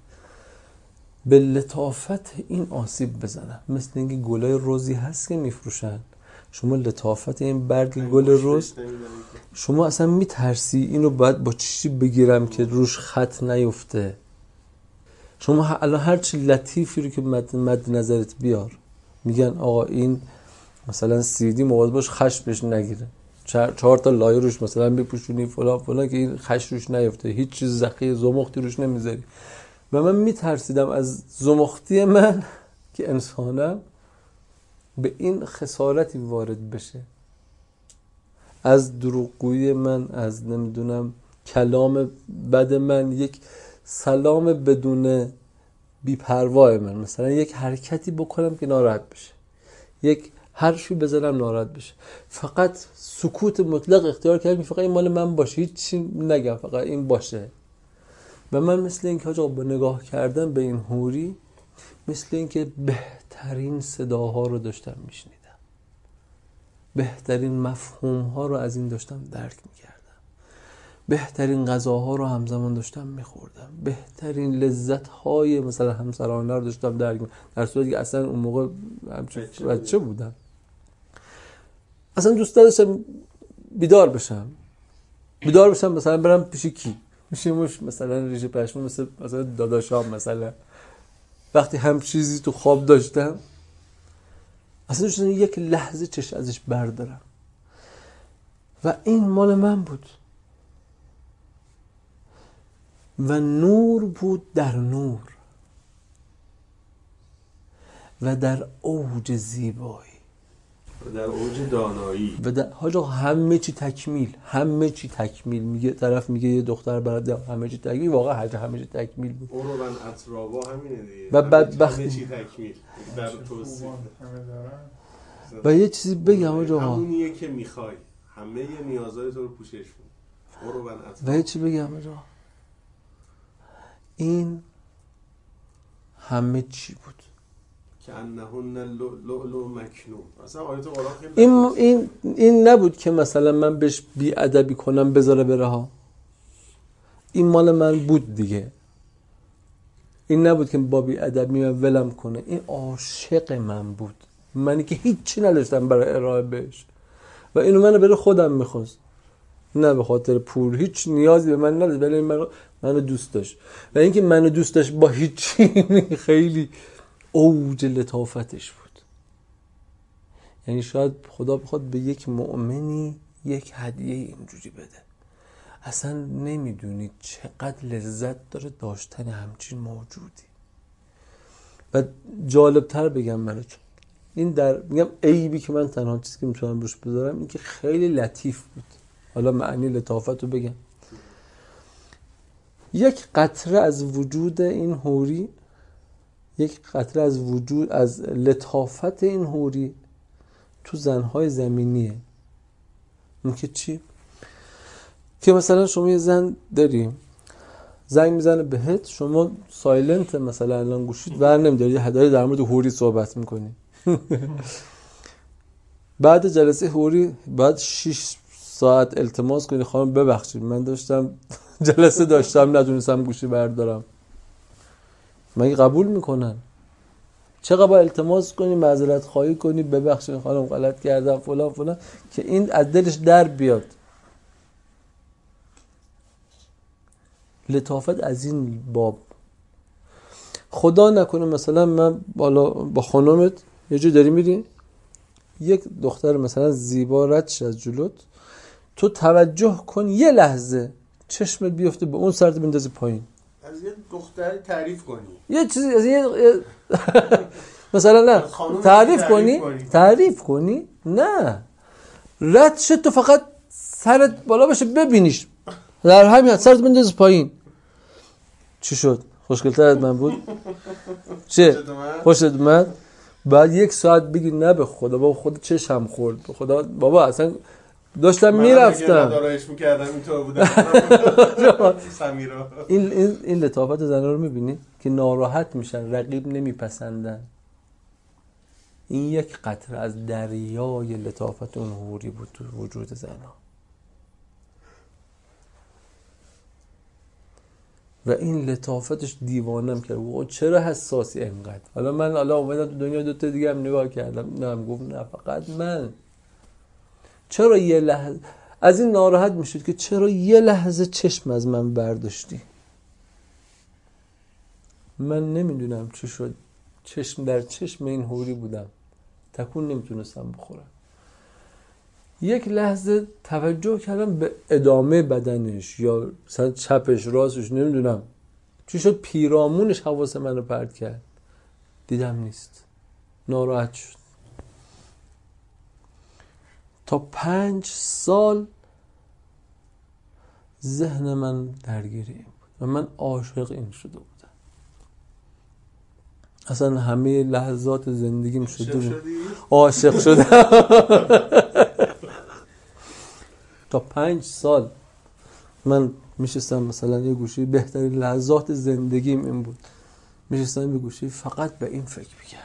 به لطافت این آسیب بزنم، مثل اینکه گلای روزی هست که میفروشن، شما لطافت این برگ گل رز، شما اصلا میترسی اینو باید با چیزی بگیرم که روش خط نیفته. شما الان هر چی لطیفی رو که مد نظرت بیار، میگن آقا این مثلا CD مواظب باش خش بهش نگیره، 4 تا لایه روش مثلا بپوشونی فلان فلان که این خش روش نیفته، هیچ چیز زخی زمختی روش نمیذاری. و من میترسیدم از زمختی من که انسانم به این خسارتی وارد بشه، از دروغگویی من، از نمیدونم کلام بد من، یک سلام بدون بی‌پروا من، مثلا یک حرکتی بکنم که ناراحت بشه، یک حرفی بزنم ناراحت بشه. فقط سکوت مطلق اختیار کردم، فقط این مال من باشه، هیچ چی نگم، فقط این باشه. و من مثل این که آقا با نگاه کردن به این حوری، مثل این که بهترین صداها رو داشتم میشنیدم، بهترین مفهومها رو از این داشتم درک میکردم، بهترین غذاها رو همزمان داشتم میخوردم، بهترین لذتهای مثلا همسرانه رو داشتم درک میکردم، در صورتی که اصلا اون موقع بچه بودم. اصلا دوست داشتم بیدار بشم مثلا برم پیش کی، میشیموش مثلا ریشه پشمو، مثلا داداشام، مثلا وقتی هم چیزی تو خواب داشتم اصلا داشتم یک لحظه چشم ازش بردارم. و این مال من بود و نور بود در نور و در اوج زیبایی و در اوج دانایی و در حاجا همه چی تکمیل. میگه طرف، میگه یه دختر برات همه چی تکمیل، واقعا همه چی تکمیل بود. اون رو من اطرابا همینه دیگه، و بدبخت همه چی تکمیل در توصیف. و یه چیزی بگم آقا، همونیه که میخوای، همه نیازهای تو رو پوشش میده. اون رو من اطرابا. و یه چیزی بگم آقا، این همه چی بود که انهن لؤلؤ مکنون. اصلا آیت قرآن خیلی این نبود که مثلا من بهش بی‌ادبی کنم بذاره بره ها. این مال من بود دیگه. این نبود که با بی‌ادبی من ولم کنه. این عاشق من بود، منی که هیچی نداشتم برای ارائه بهش و اینو منو برای خودم میخواست، نه به خاطر پول، هیچ نیازی به من نداشت، ولی منو دوست داشت. و اینکه منو دوست داشت با هیچی خیلی اوج لطافتش بود. یعنی شاید خدا بخواد به یک مؤمنی یک هدیه اینجوری بده، اصلا نمیدونید چقدر لذت داره داشتن همچین موجودی. و جالبتر بگم براتون، این میگم عیبی که من تنها چیزی که میتونم روش بذارم این که خیلی لطیف بود. حالا معنی لطافت رو بگم. یک قطره از وجود این حوری، یک قطره از لطافت این حوری تو زنهای زمینیه. اون که چی؟ که مثلا شما یه زن داری زنگ میزنه بهت، شما سایلنت مثلا الان گوشید ور نمیداری، هدایی در مورد حوری صحبت میکنی. بعد جلسه حوری بعد 6 ساعت التماس کنی خانم ببخشید من داشتم جلسه داشتم ندونستم گوشی بردارم. مگه قبول میکنن؟ چقدر با التماس کنی، معذرت خواهی کنی، ببخشید خانم غلط کردم فلان فلان، که این از دلش در بیاد. لطافت از این باب. خدا نکنه مثلا من بالا با خانمت یه جا داری میری، یک دختر مثلا زیبا ردش از جلوت، تو توجه کن یه لحظه چشمت بیفته به اون سرت بندازی پایین، از یه دختری تعریف کنی، یه چیزی از یه مثلا نه تعریف کنی نه، رد شد تو فقط سرت بالا باشه ببینیش، در همین سرت بندازی پایین. چی شد؟ خوشگل‌تر از من بود؟ چه؟ خوشت اومد؟ بعد 1 ساعت بگی نه به خدا بابا خود چشم خورد، به خدا بابا اصلا داشتم میرفتم اینطور بودم. این لطافت زن‌ها رو میبینی که ناراحت میشن، رقیب نمیپسندن. این یک قطره از دریای لطافت اون حوری بود تو وجود زن‌ها. و این لطافتش دیوانم کرد. چرا حساسی اینقدر؟ حالا من اومدم تو دنیا 2 تا دیگه هم نگاه کردم، نه گفت نه فقط من چرا یه لحظه از این ناراحت میشد که چرا یه لحظه چشم از من برداشتی؟ من نمیدونم چی شد، چشم در چشم این حوری بودم، تکون نمیتونستم بخورم. یک لحظه توجه کردم به ادامه بدنش یا مثلا چپش راستش، نمیدونم چی شد، پیرامونش حواس منو پرت کرد، دیدم نیست. ناراحت شد. تا 5 سال ذهن من درگیر این بود و من عاشق این شده بودم. اصلا همه لحظات زندگیم شده بود عاشق شدم. تا 5 سال من میشستم مثلا یه گوشه، بهترین لحظات زندگیم این بود، میشستم یه گوشه فقط به این فکر میکردم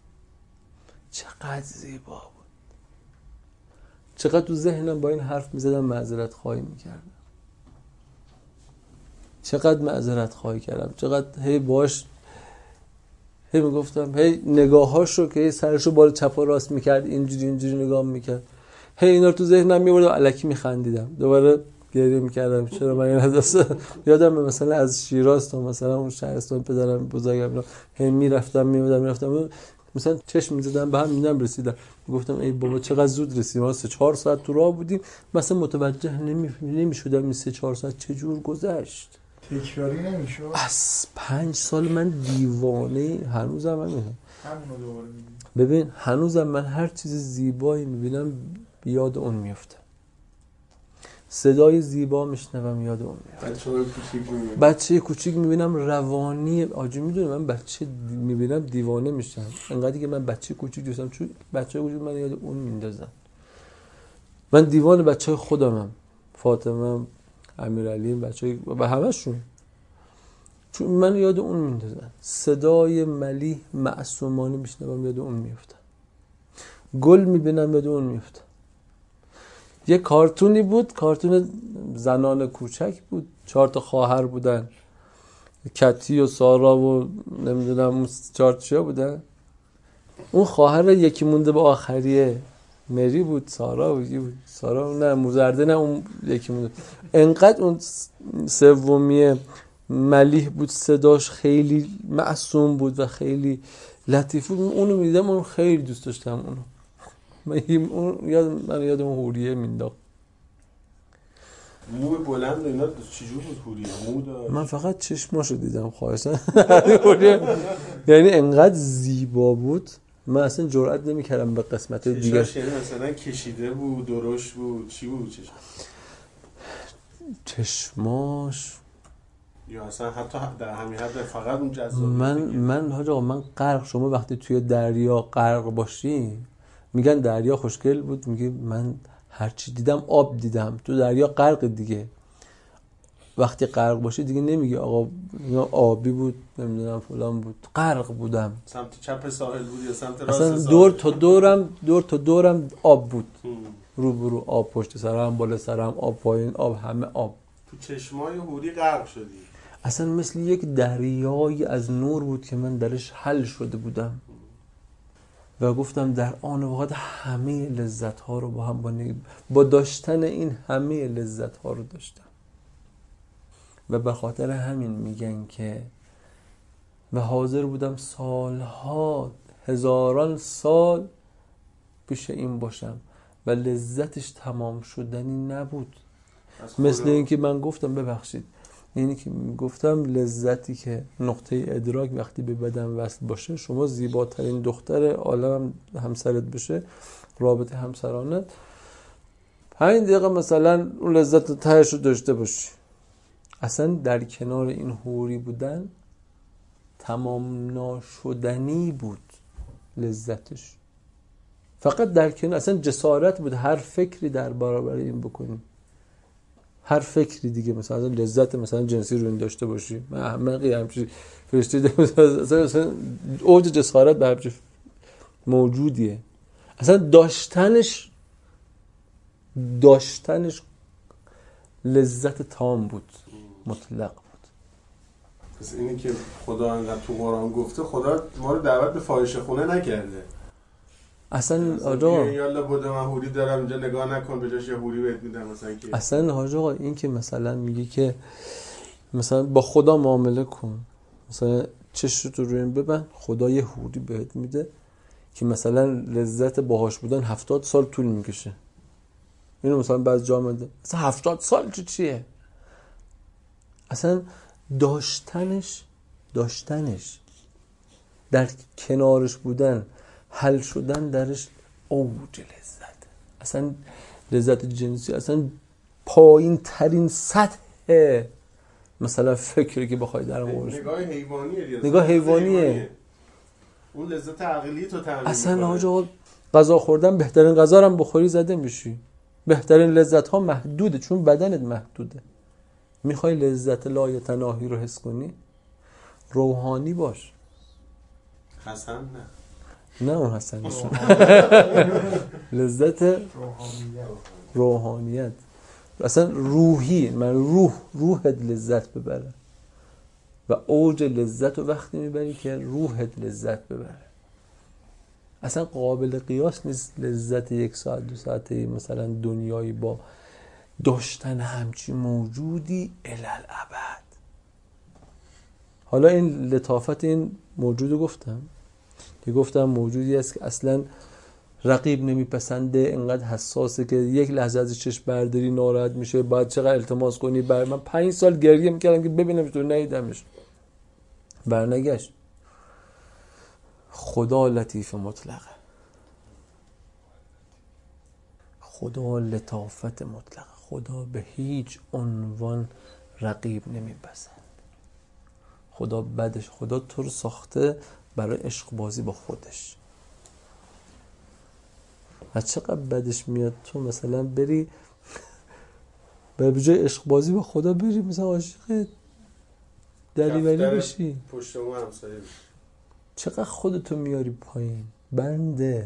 چقدر زیبا بود، چقدر تو ذهنم با این حرف میزدم معذرت خواهی میکردم، چقدر معذرت خواهی کردم، چقدر هی باش هی میگفتم، هی نگاهاش رو که هی سرشو بالا چپ و راست میکرد، اینجوری نگاه میکرد، هی اینا رو تو ذهنم میبردم، الکی میخندیدم، دوباره گریه میکردم چرا من این حدث. یادم مثلا از شیراز تا مثلا اون شهرستان پدرم بزرگم هی میرفتم مثلا چشم میزدم به هم، میدم رسیدم، میگفتم ای بابا چقدر زود رسیدیم، ما 3-4 ساعت تو راه بودیم، مثلا متوجه نمیشدم این 3-4 ساعت چجور گذشت. تکراری نمیشه. از 5 سال من دیوانه، هنوزم همینه. همونو دوباره میبینم. ببین هنوزم من هر چیز زیبایی میبینم یاد اون میفتم، صدای زیبا میشنوم یاد اون میفتم، بچه کوچیک میبینم روانی آجی، میدونی من بچه میبینم دیوانه میشم، انقدری که من بچه کوچیک دوستم، چون بچه کوچیک من یاد اون میندازم. من دیوان بچه خودمم، فاطمه، امیرعلی، بچه و همشون، چون من یاد اون میندازم. صدای ملیح معصومانه میشنوم یاد اون میفتم، گل میبینم یاد اون میفتم. یه کارتونی بود، کارتون زنان کوچک بود، 4 تا خواهر بودن، کتی و سارا و نمیدونم اون 4 چیا بودن. اون خواهر یکی مونده به آخریه، مری بود، سارا بود، سارا نه موزرده، نه اون یکی مونده. انقدر اون سومیه ملیح بود، صداش خیلی معصوم بود و خیلی لطیف بود، اونو میدیدم، اون خیلی دوست داشتم اونو. من یاد اون حوریه مینداخت. مو بلند و اینا چجور بود حوریه؟ مو داشت؟ من فقط چشماشو دیدم خواهشن. یعنی انقدر زیبا بود من اصلا جرئت نمی‌کردم به قسمت دیگه. چشماش مثلا کشیده بود، درشت بود، چی بود چشماش؟ یا اصلا حتی در همین حد فقط اون جذابیت؟ من حاج آقا من غرق، شما وقتی توی دریا غرق باشی میگن دریا خوشگل بود، میگه من هرچی دیدم آب دیدم، تو دریا غرق دیگه. وقتی غرق باشی دیگه نمیگه آقا آبی بود نمیدونم فلان بود، غرق بودم. سمت چپ ساحل بود یا سمت راست اصلا ساحل؟ دور تا دورم آب بود. رو آب، پشت سرم، بالا سرم آب، پایین آب، همه آب. تو چشمای حوری غرق شدی؟ اصلا مثل یک دریایی از نور بود که من درش حل شده بودم و گفتم در آن وقت همه لذت ها رو با هم با داشتن این همه لذت ها رو داشتم. و به خاطر همین میگن که و حاضر بودم سالها، هزاران سال پیش این باشم و لذتش تمام شدنی نبود. مثل این که من گفتم، ببخشید، اینی که گفتم لذتی که نقطه ادراک وقتی به بدن وصل باشه، شما زیباترین دختر عالم همسرت بشه، رابطه همسرانت، 5 دقیقه مثلا اون لذت تهش رو داشته باشی. اصلا در کنار این حوری بودن تمام ناشدنی بود لذتش. فقط در کنار، اصلا جسارت بود هر فکری در برابر این بکنی، هر فکری دیگه، مثلا لذت مثلا جنسی رو این داشته باشی، من احمقی همچین فرشته اصلا اوج جسارت به همچین موجودیه. اصلا داشتنش لذت تام بود، مطلق بود. پس اینی که خدا انقدر تو قرآن گفته، خدا ما رو دعوت به فاحشه خونه نکرده. اصلا حاج آقا یالا بوده من هوری دارم اینجا نگاه نکن به جاش یه هوری بهت میدم مثلا که اصلا حاج آقا این که مثلا میگی که مثلا با خدا معامله کن، مثلا چشتو روی این ببند، خدا یه هوری بهت میده که مثلا لذت باهاش بودن 70 سال طول میکشه. اینو مثلا بعض جا میده مثلا 70 سال چیه؟ اصلا داشتنش در کنارش بودن، حل شدن درش اوج لذت. اصلا لذت جنسی اصلا پایین ترین سطح مثلا فکری که بخوای در موردش نگاه حیوانیه. اون لذت عقلی تو تامین اصلا آقا غذا خوردن بهترین غذا رو هم بخوری زده میشی. بهترین لذت ها محدوده چون بدنت محدوده. میخوای لذت لایتناهی رو حس کنی روحانی باش. حسن نه اون حسن نیست. لذت روحانیت اصلا روحی، من روحت لذت ببره و اوج لذت رو وقتی میبری که روحت لذت ببره. اصلا قابل قیاس نیست لذت 1 ساعت 2 ساعته مثلا دنیایی با داشتن همچی موجودی الالعبد. حالا این لطافت این موجود گفتم موجودی است که اصلا رقیب نمیپسنده، انقدر حساسه که یک لحظه ازش چشم برداری ناراحت میشه، بعد چقدر التماس کنی من 5 سال گریه میکردم که ببینم تو ندیدمش، برنگشت. خدا لطیف مطلقه، خدا لطافت مطلقه، خدا به هیچ عنوان رقیب نمیپسند. خدا بدش، خدا تو رو ساخته برای عشق بازی با خودش. و چقدر بدش میاد تو مثلا بری به جای عشق بازی با خدا بری مثلا عاشق دریوری بشی، پشت اون همسایه بشی. چقدر خودتو میاری پایین. بنده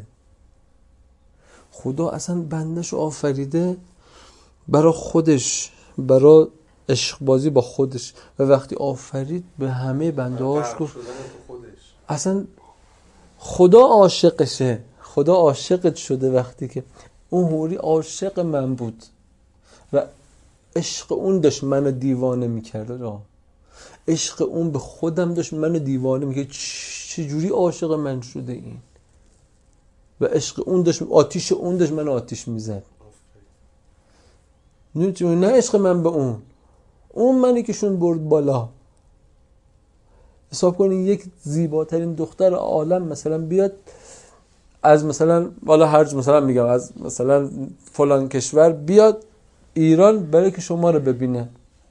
خدا اصلا بندهشو آفریده برای خودش، برای عشق بازی با خودش، و وقتی آفرید به همه بنده هاش گفت اصلا خدا عاشقشه، خدا عاشقت شده. وقتی که اون حوری عاشق من بود و عشق اون داشت منو دیوانه میکرد، عشق اون به خودم داشت منو دیوانه میکرد. چجوری عاشق من شده این؟ و عشق اون داشت، آتیش اون داشت منو آتیش میزد. نه عشق من به اون منی که شون برد بالا. حساب کنین یک زیباترین دختر عالم مثلا بیاد از مثلا والا هرج مثلا میگم از مثلا فلان کشور بیاد ایران برای که شما رو ببینه،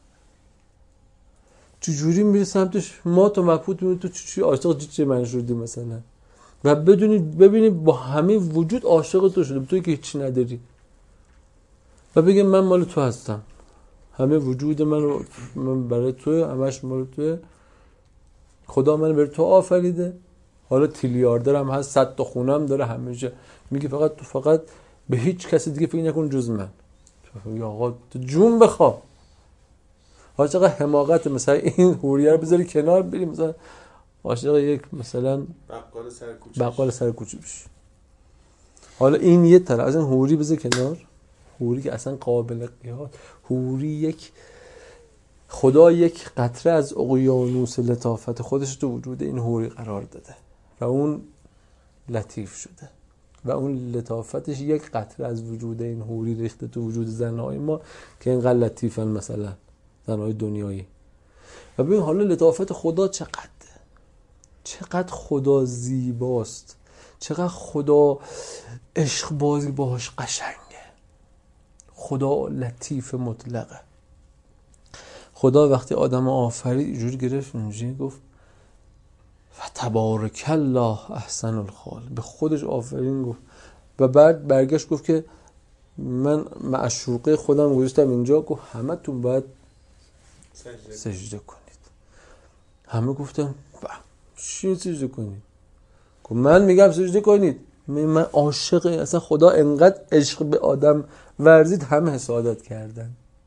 چجوری میره سمتش؟ ما تو مبهوت میبینی تو چی عاشق چی من شدی مثلا، و ببینی با همه وجود عاشق تو شده، توی که هیچی نداری، و بگم من مال تو هستم، همه وجود من برای توی، همش مال توی، خدا من برای تو آفریده. حالا تریلیاردرم هست، 100 تا خونم داره، همه جا میگه فقط به هیچ کسی دیگه فکر نکن جز من. یا آقا تو جون بخوا. حالا چقدر حماقت مثلا این حوریه رو بذاری کنار، بریم مثلا عاشق یک مثلا بقال سر کوچه بشی. حالا این یه طرف از این حوری بذار کنار، حوری که اصلا قابل قیاس، حوری یک خدا یک قطره از اقیانوس لطافت خودش تو وجود این حوری قرار داده و اون لطیف شده و اون لطافتش یک قطره از وجود این حوری ریخته تو وجود زنهای ما که اینقدر لطیفن، مثلا زنهای دنیایی. و ببین حالا لطافت خدا چقدر خدا زیباست، چقدر خدا عشق بازی باهاش قشنگه. خدا لطیف مطلقه. خدا وقتی آدم آفرید اینجوری گرفت، اینجوری گفت و تبارک الله احسن الخالق، به خودش آفرین گفت و بعد برگشت گفت که من معشوقه خودم گذاشتم اینجا، گفت همه تون باید سجده کنید. همه گفتن چی سجده کنید؟ گفت من میگم سجده کنید، من عاشق، اصلا خدا انقدر عشق به آدم ورزید همه حسادت کردن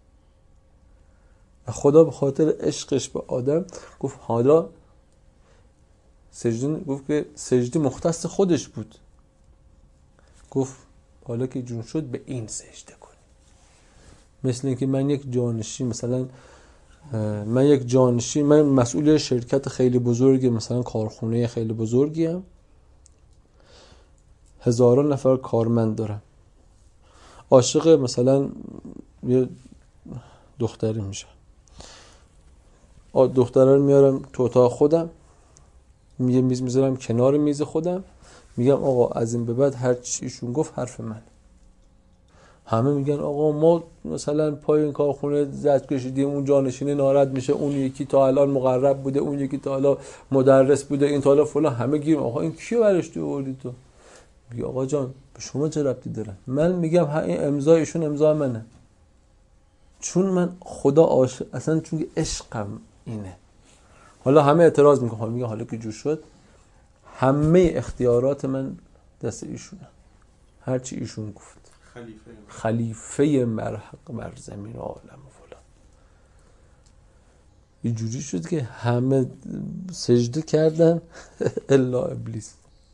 و خدا به خاطر عشقش به آدم گفت حالا سجده، گفت که سجده مختص خودش بود، گفت حالا که جون شد به این سجده کنی. مثل اینکه من یک جانشین، مثلا من مسئول شرکت خیلی بزرگی، مثلا کارخونه خیلی بزرگی ام، هزاران نفر کارمند دارم، عاشق مثلا یه دختری میشه، دختره رو میارم تو اتاق خودم، یه میز میذارم کنار میز خودم، میگم آقا از این به بعد هر چی ایشون گفت حرف من. همه میگن آقا ما مثلا پای این کارخونه زد کشیدیم، اون جانشین ناراحت میشه، اون یکی تا الان مقرب بوده، اون یکی تا الان مدرس بوده، این تا الان فلان. همه گیریم آقا این کیو برش آوردی تو؟ میگه آقا جان به شما چه ربطی داره؟ من میگم این امضای ایشون امضا منه، چون من خدا عاشق، اصلا چون عشقم اینه. حالا همه اعتراض میکنن، میگه حالا که جور شد همه اختیارات من دست ایشونه، هر چی ایشون گفت، خلیفه مرحق بر زمین عالم و فلان. اینجوری شد که همه سجده کردن الا ابلیس.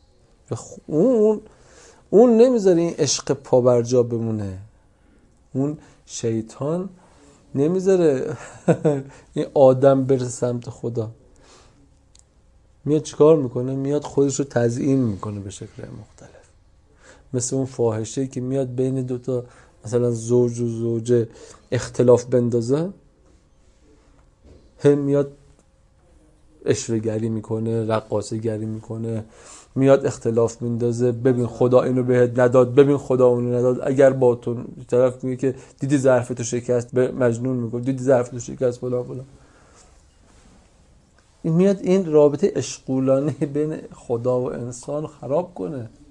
اون نمیذاره این عشق پابرجا بمونه، اون شیطان نمیذاره این آدم برسه سمت خدا. میاد چیکار میکنه؟ میاد خودش رو تزیین میکنه به شکل مختلف، مثل اون فاحشه‌ای که میاد بین دوتا مثلا زوج و زوجه اختلاف بندازه، هم میاد اشوه‌گری میکنه، رقاصه‌گری میکنه، میاد اختلاف میندازه، ببین خدا اینو بهت نداد، ببین خدا اونو نداد. اگر با تو طرف میگه که دیدی ظرفتو شکست، به مجنون میگه دیدی ظرفتو شکست فلان فلان. این میاد این رابطه عشقولانه بین خدا و انسان خراب کنه.